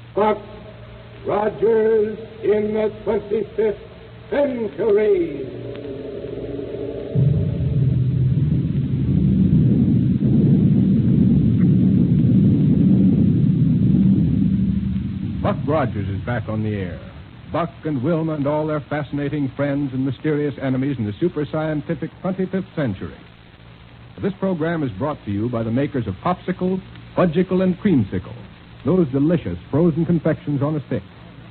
Buck Rogers in the 25th century. Buck Rogers is back on the air. Buck and Wilma and all their fascinating friends and mysterious enemies in the super-scientific 25th century. This program is brought to you by the makers of Popsicle, Fudgicle, and Creamsicle, those delicious frozen confections on a stick.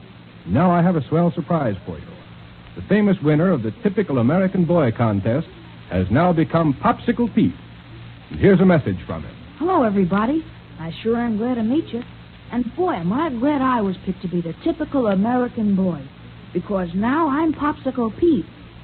Now I have a swell surprise for you. The famous winner of the Typical American Boy contest has now become Popsicle Pete. And here's a message from him. Hello, everybody. I sure am glad to meet you. And boy, am I glad I was picked to be the Typical American Boy, because now I'm Popsicle Pete.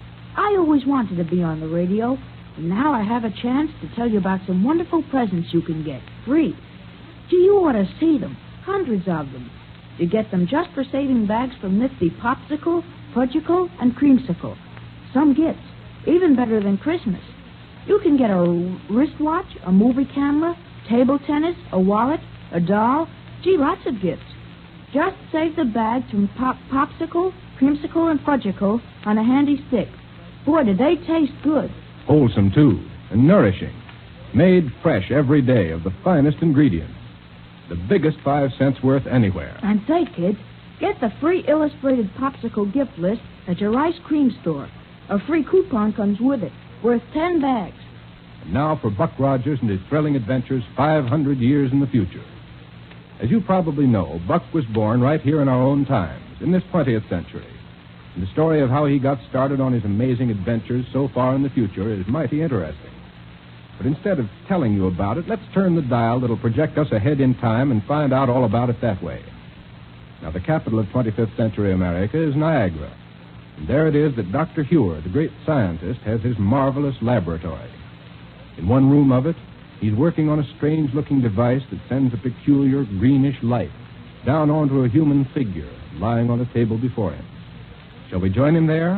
I always wanted to be on the radio, and now I have a chance to tell you about some wonderful presents you can get, free. Gee, you ought to see them, hundreds of them. You get them just for saving bags from nifty Popsicle, Fudgicle, and Creamsicle. Some gifts, even better than Christmas. You can get a wristwatch, a movie camera, table tennis, a wallet, a doll. Gee, lots of gifts. Just save the bags from Popsicle, Creamsicle, and Fudgicle on a handy stick. Boy, do they taste good. Wholesome, too, and nourishing. Made fresh every day of the finest ingredients. The biggest 5 cents worth anywhere. And say, kids, get the free illustrated Popsicle gift list at your ice cream store. A free coupon comes with it, worth 10 bags. And now for Buck Rogers and his thrilling adventures 500 years in the future. As you probably know, Buck was born right here in our own times, in this 20th century. And the story of how he got started on his amazing adventures so far in the future is mighty interesting. But instead of telling you about it, let's turn the dial that'll project us ahead in time and find out all about it that way. Now, the capital of 25th century America is Niagara. And there it is that Dr. Huer, the great scientist, has his marvelous laboratory. In one room of it, he's working on a strange-looking device that sends a peculiar greenish light down onto a human figure lying on a table before him. Shall we join him there?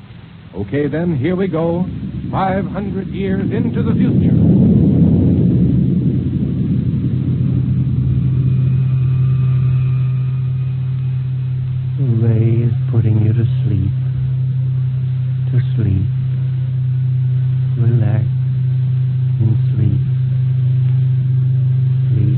Okay, then, here we go. 500 years into the future. The ray is putting you to sleep. To sleep. Relax and sleep. Sleep.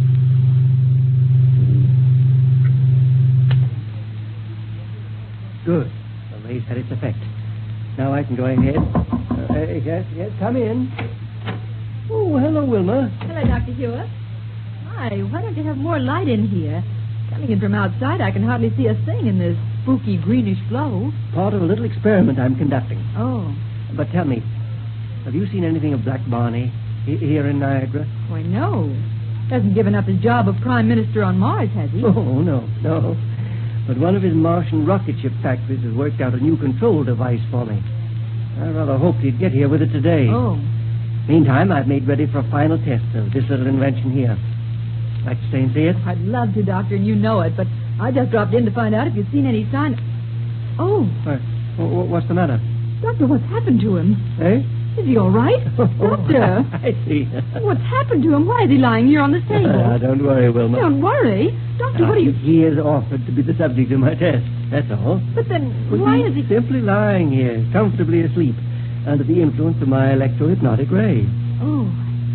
Sleep. Good. The ray's had its effect. Now I can go ahead. Yes, come in. Oh, hello, Wilma. Hello, Dr. Hewitt. My, why don't you have more light in here? Coming in from outside, I can hardly see a thing in this spooky greenish glow. Part of a little experiment I'm conducting. Oh. But tell me, have you seen anything of Black Barney here in Niagara? Why, no. Hasn't given up his job of Prime Minister on Mars, has he? Oh, no. But one of his Martian rocket ship factories has worked out a new control device for me. I rather hoped he'd get here with it today. Oh. Meantime, I've made ready for a final test of this little invention here. Like to stay and see it? I'd love to, Doctor, and you know it, but I just dropped in to find out if you'd seen any sign. Oh. What's the matter? Doctor, what's happened to him? Eh? Is he all right? Doctor. I see. What's happened to him? Why is he lying here on the table? Don't worry, Wilma. Don't worry. Doctor, what are you... He has offered to be the subject of my test. That's all. But then, why is he... Simply lying here, comfortably asleep, under the influence of my electro-hypnotic ray. Oh.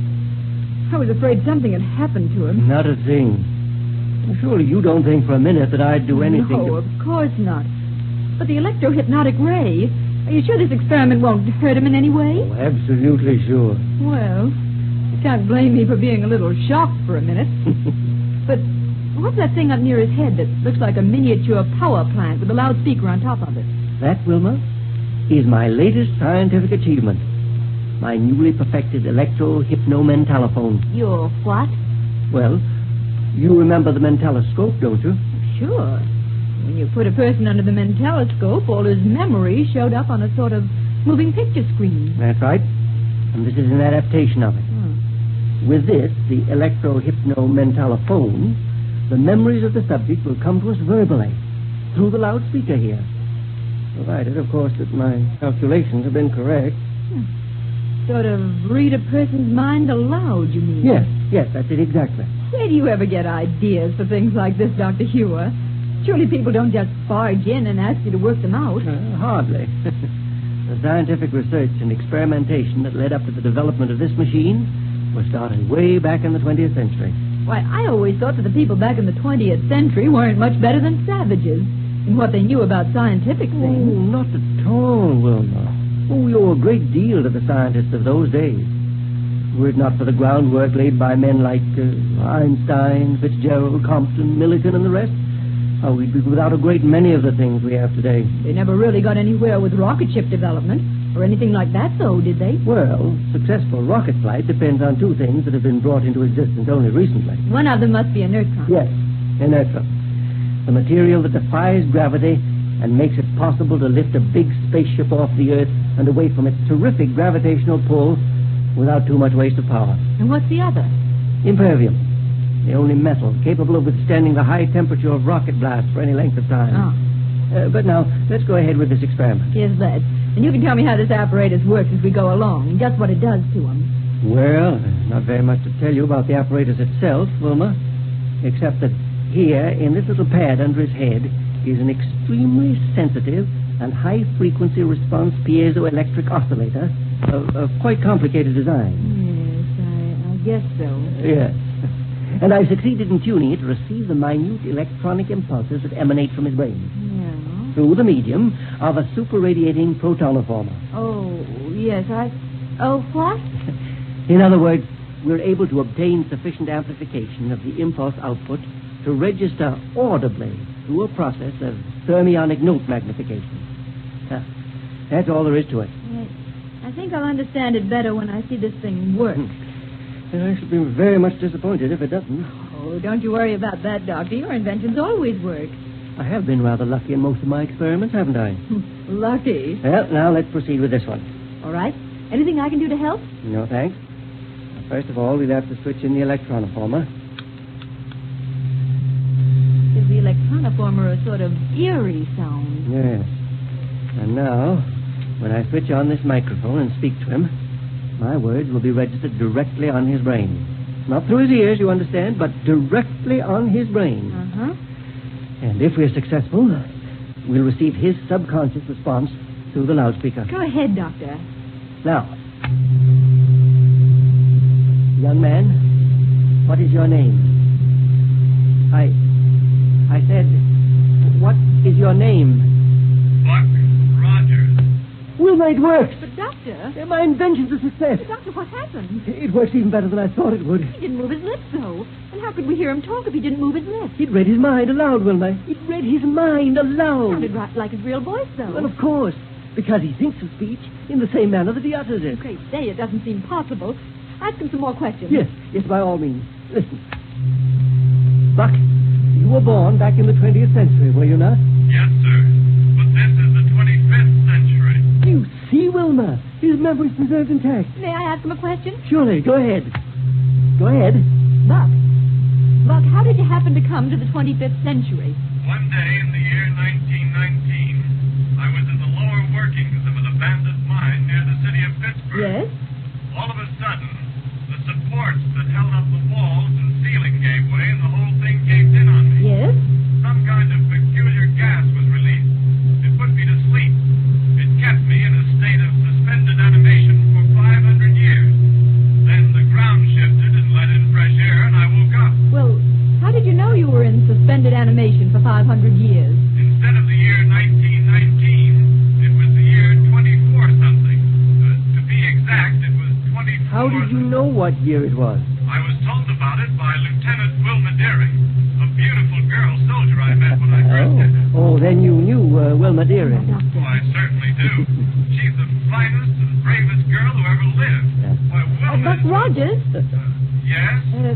I was afraid something had happened to him. Not a thing. Surely you don't think for a minute that I'd do anything No, of course not. But the electro-hypnotic ray... Are you sure this experiment won't hurt him in any way? Oh, absolutely sure. Well, you can't blame me for being a little shocked for a minute. But what's that thing up near his head that looks like a miniature power plant with a loudspeaker on top of it? That, Wilma, is my latest scientific achievement. My newly perfected electro-hypno-mentalophone. Your what? Well, you remember the mentaloscope, don't you? Sure. When you put a person under the mentaloscope, all his memories showed up on a sort of moving picture screen. That's right. And this is an adaptation of it. With this, the electro-hypno-mentalophone, the memories of the subject will come to us verbally, through the loudspeaker here. Provided, of course, that my calculations have been correct. Sort of read a person's mind aloud, you mean? Yes, that's it exactly. Where do you ever get ideas for things like this, Dr. Hewer? Surely people don't just barge in and ask you to work them out. Hardly. The scientific research and experimentation that led up to the development of this machine was started way back in the 20th century. Why, I always thought that the people back in the 20th century weren't much better than savages in what they knew about scientific things. Oh, not at all, Wilma. Oh, we owe a great deal to the scientists of those days. Were it not for the groundwork laid by men like Einstein, Fitzgerald, Compton, Millikan, and the rest, we'd be without a great many of the things we have today. They never really got anywhere with rocket ship development or anything like that, though, did they? Well, successful rocket flight depends on two things that have been brought into existence only recently. One of them must be a neutron. Yes, inertron. The material that defies gravity and makes it possible to lift a big spaceship off the Earth and away from its terrific gravitational pull without too much waste of power. And what's the other? Impervium. The only metal capable of withstanding the high temperature of rocket blast for any length of time. But now, let's go ahead with this experiment. Yes, let's. And you can tell me how this apparatus works as we go along, and just what it does to them. Well, not very much to tell you about the apparatus itself, Wilma, except that here, in this little pad under his head, is an extremely sensitive and high-frequency response piezoelectric oscillator of quite complicated design. Yes, I guess so. Yes. And I've succeeded in tuning it to receive the minute electronic impulses that emanate from his brain. Yeah. Through the medium of a super-radiating protonoformer. Oh, yes, Oh, what? In other words, we're able to obtain sufficient amplification of the impulse output to register audibly through a process of thermionic note magnification. That's all there is to it. I think I'll understand it better when I see this thing work. I shall be very much disappointed if it doesn't. Oh, don't you worry about that, Doctor. Your inventions always work. I have been rather lucky in most of my experiments, haven't I? Lucky. Well, now let's proceed with this one. All right. Anything I can do to help? No, thanks. First of all, we'll have to switch in the electronoformer. Gives the electronoformer a sort of eerie sound. Yes. And now, when I switch on this microphone and speak to him, my words will be registered directly on his brain. Not through his ears, you understand, but directly on his brain. Uh-huh. And if we're successful, we'll receive his subconscious response through the loudspeaker. Go ahead, Doctor. Now, young man, what is your name? I said, what is your name? Buck Rogers. Wilma, it works. But, Doctor... My invention's a success. But, Doctor, what happened? It works even better than I thought it would. He didn't move his lips, though. And how could we hear him talk if he didn't move his lips? It read his mind aloud, Wilma. It read his mind aloud. Sounded right like his real voice, though. Well, of course, because he thinks of speech in the same manner that he utters it. Great day, it doesn't seem possible. Ask him some more questions. Yes, by all means. Listen. Buck, you were born back in the 20th century, were you not? Yes, sir. But this is the 25th century. You see, Wilma, his memory's preserved intact. May I ask him a question? Surely, go ahead. Go ahead. Buck, how did you happen to come to the 25th century? One day in the year 1919, I was in the lower workings of an abandoned mine near the city of Pittsburgh. Yes? All of a sudden, the supports that held up the walls and ceiling gave way and the whole thing caved in on me. Yes? Some kind of peculiar gas was released. It put me to sleep. It kept me in a state of suspended animation for 500 years. Then the ground shifted and let in fresh air, and I woke up. Well, how did you know you were in suspended animation for 500 years? Instead of the year 1919, it was the year 24-something. To be exact, it was 24... How did you know what year it was? I was told about it by Lieutenant Wilma Deering, a beautiful girl soldier I met when I first did it. Oh, then you knew Wilma Deering. Doctor. Oh, I certainly do. She's the finest and bravest girl who ever lived. Why, Wilma... Buck Rogers, Yes?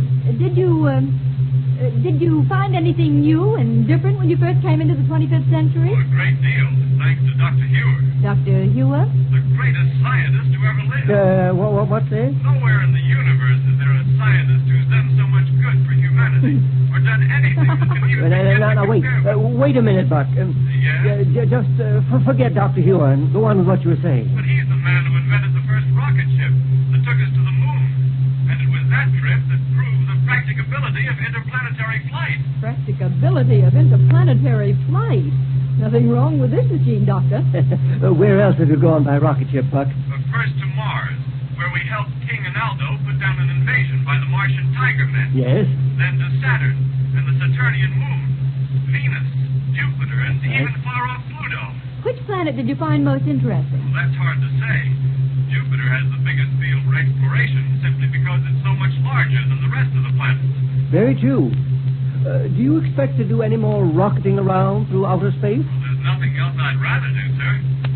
did you find anything new and different when you first came into the 25th century? Oh, a great deal, thanks to Dr. Hewer, Dr. Hewer? the greatest scientist who ever lived. What's this? Nowhere in the universe is there a scientist who's done so much good for humanity, or done anything that can even begin to Now, wait. compare with. Wait a minute, Buck. Yes? Just forget Dr. Hewer and go on with what you were saying. But he's the man who invented the first rocket ship that took us to the moon. And it was that trip that proved the practicability of interplanetary flight. Practicability of interplanetary flight. Nothing wrong with this machine, Doctor. Where else have you gone by rocket ship, Buck? First to Mars, where we helped King and Aldo put down an invasion by the Martian Tiger Men. Yes. Then to Saturn and the Saturnian moon, Venus, Jupiter, and even far-off Pluto. Which planet did you find most interesting? Well, that's hard to say. Jupiter has the biggest field for exploration simply because it's so much larger than the rest of the planets. Very true. Do you expect to do any more rocketing around through outer space? Well, there's nothing else I'd rather do, sir.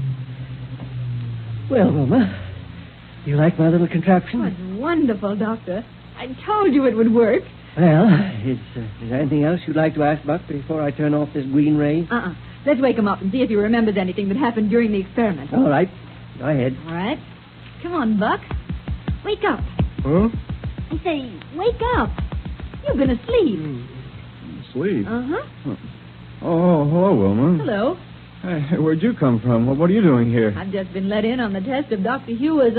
Well, Wilma, do you like my little contraption? Oh, it's wonderful, Doctor. I told you it would work. Well, is there anything else you'd like to ask, Buck, before I turn off this green ray? Let's wake him up and see if he remembers anything that happened during the experiment. All right. Go ahead. All right. Come on, Buck. Wake up. Huh? I say, wake up. You've been asleep. Sleep? Uh-huh. Oh, hello, Wilma. Hello. Hey, where'd you come from? What are you doing here? I've just been let in on the test of Dr. Hewer's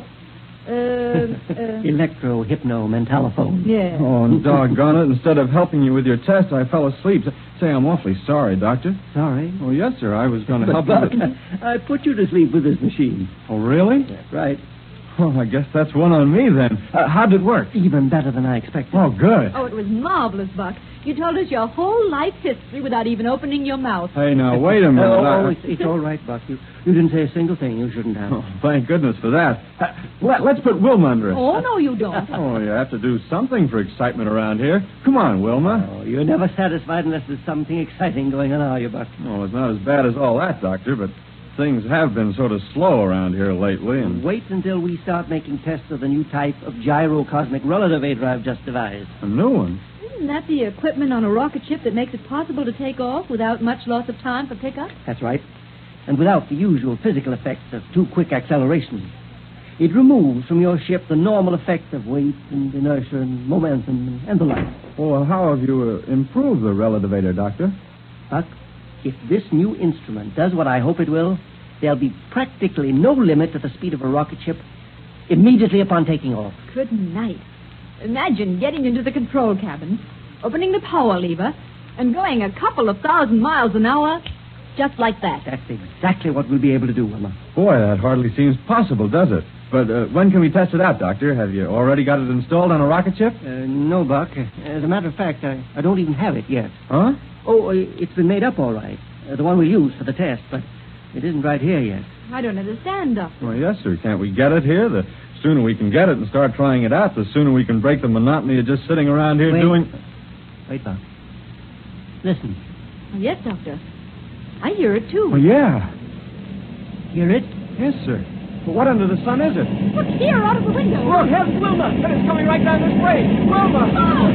Electro-hypno-mentalophone. Yeah. Oh, and doggone it. Instead of helping you with your test, I fell asleep. Say, I'm awfully sorry, Doctor. Sorry? Oh, yes, sir. I was going to help Buck, you. I put you to sleep with this machine. Oh, really? That's right. Well, I guess that's one on me, then. How did it work? Even better than I expected. Oh, good. Oh, it was marvelous, Buck. You told us your whole life history without even opening your mouth. Hey, now, wait a minute. It's all right, Buck. You didn't say a single thing you shouldn't have. Oh, thank goodness for that. Let's put Wilma under it. Oh, no, you don't. Oh, you have to do something for excitement around here. Come on, Wilma. Oh, you're never satisfied unless there's something exciting going on, are you, Buck? Oh, it's not as bad as all that, Doctor, but things have been sort of slow around here lately, and... Wait until we start making tests of the new type of gyrocosmic relativator I've just devised. A new one? Isn't that the equipment on a rocket ship that makes it possible to take off without much loss of time for pickup? That's right. And without the usual physical effects of too quick acceleration. It removes from your ship the normal effects of weight and inertia and momentum and the like. Well, how have you improved the relativator, Doctor? Buck, if this new instrument does what I hope it will, there'll be practically no limit to the speed of a rocket ship immediately upon taking off. Good night. Imagine getting into the control cabin, opening the power lever, and going a couple of 1,000 miles an hour just like that. That's exactly what we'll be able to do, Wilma. Boy, that hardly seems possible, does it? But when can we test it out, Doctor? Have you already got it installed on a rocket ship? No, Buck. As a matter of fact, I don't even have it yet. Huh? Oh, it's been made up all right. The one we use for the test, but it isn't right here yet. I don't understand, Doctor. Well, yes, sir. Can't we get it here? The sooner we can get it and start trying it out, the sooner we can break the monotony of just sitting around here doing... Wait, Buck. Listen. Yes, Doctor. I hear it, too. Well, yeah. Hear it? Yes, sir. Well, what under the sun is it? Look here, out of the window. Look, here's Wilma. And it's coming right down this way. Wilma!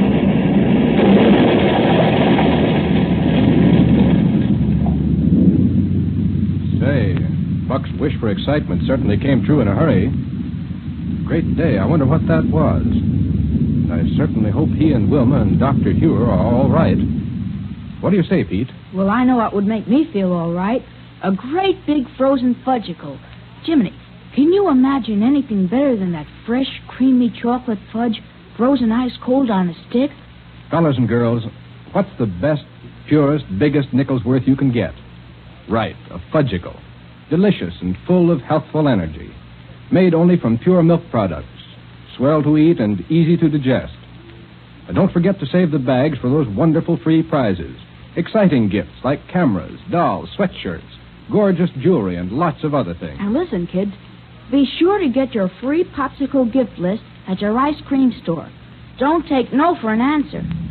Say, Buck's wish for excitement certainly came true in a hurry. Great day. I wonder what that was. I certainly hope he and Wilma and Dr. Hewer are all right. What do you say, Pete? Well, I know what would make me feel all right. A great big frozen fudgicle. Jiminy, can you imagine anything better than that fresh, creamy chocolate fudge frozen ice cold on a stick? Fellas and girls, what's the best, purest, biggest nickel's worth you can get? Right, a fudgicle. Delicious and full of healthful energy. Made only from pure milk products. Swell to eat and easy to digest. And don't forget to save the bags for those wonderful free prizes. Exciting gifts like cameras, dolls, sweatshirts, gorgeous jewelry, and lots of other things. Now listen, kids. Be sure to get your free popsicle gift list at your ice cream store. Don't take no for an answer.